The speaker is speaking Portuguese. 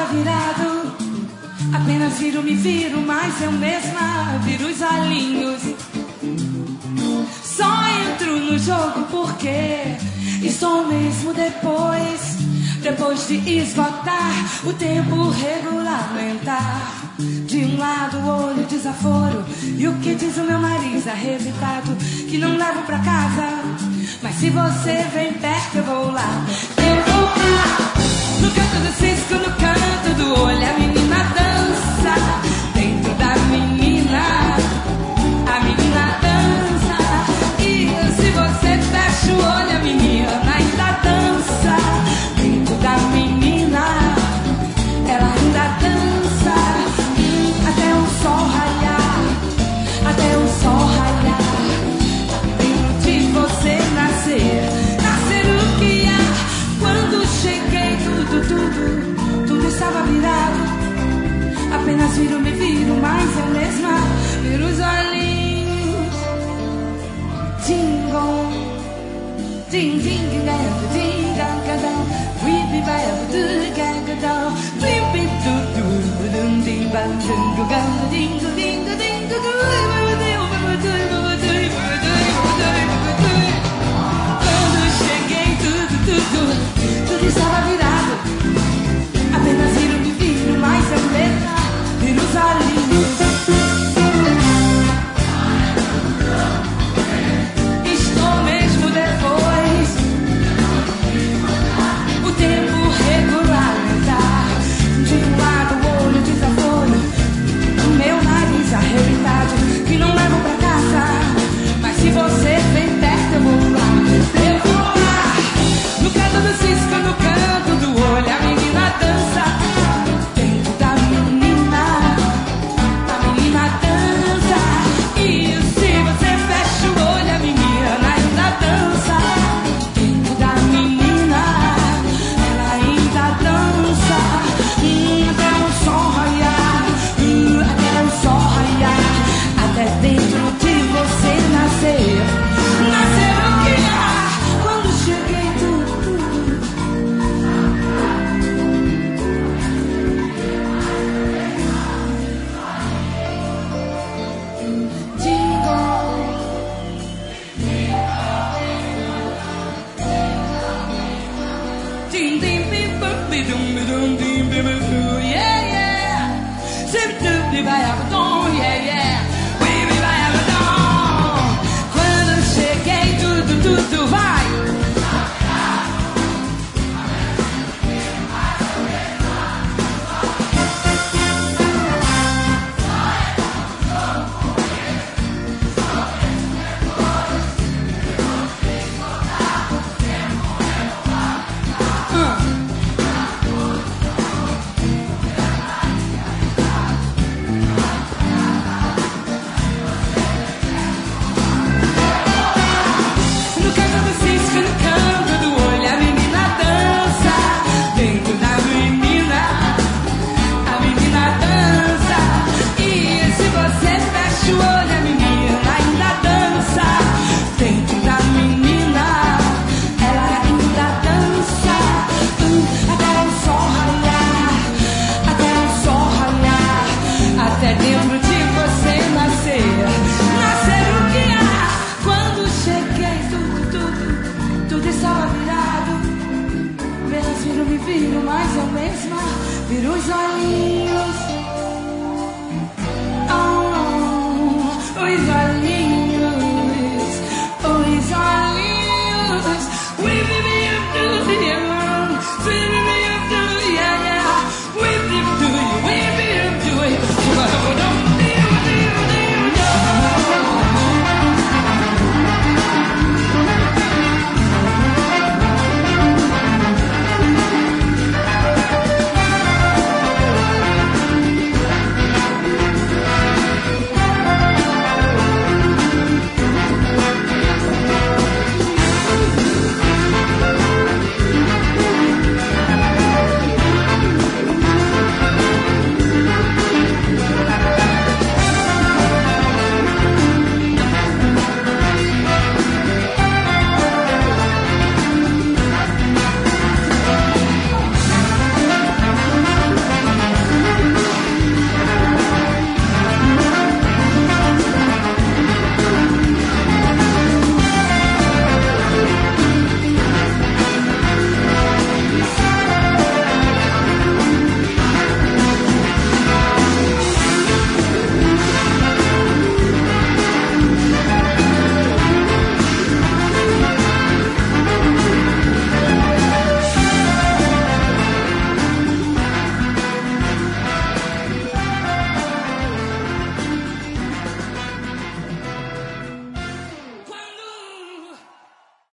virado. Apenas viro, me viro, mas eu mesma viro os olhinhos. Só entro no jogo porque estou mesmo depois de esgotar o tempo regulamentar. De um lado o olho desaforo e o que diz o meu nariz arrebitado, que não levo pra casa, mas se você vem perto eu vou lá. Eu vou lá, no canto do cisco, no canto do olho, a menina dança. Dentro da menina, a menina dança. E se você fecha o olho, a menina ainda dança. Dentro da menina, ela ainda dança. Até o sol raiar, até o sol raiar. Dentro de você nascer, nascer o que há. Quando cheguei tudo estava virado. Apenas viro, me viro, mas eu mesma viro os olhinhos. Jingle, ding ding dang, ding dang dang, weepy bab do gang dang, weepy do do dum ding bang ding gang ding ding ding do. Quando cheguei tudo estava virado. Apenas viro, me viro, mas eu mesma viro os olhinhos. Estou mesmo depois o tempo regulamentar. De um lado o olho desaforo, o meu nariz arrebitado, que não levo pra casa, mas se você vem perto eu vou lá. Eu vou lá, no canto do cisco, no canto do olho, a menina dança. Dentro da menina, a menina dança. E se você fecha o olho, a menina ainda dança. Dentro da menina, ela ainda dança. Até o sol raiar, até o sol raiar. Até dentro de você nascer, nascer o que há. Quando cheguei quando cheguei tudo vai. Viro, mas eu mesma viro os olhinhos.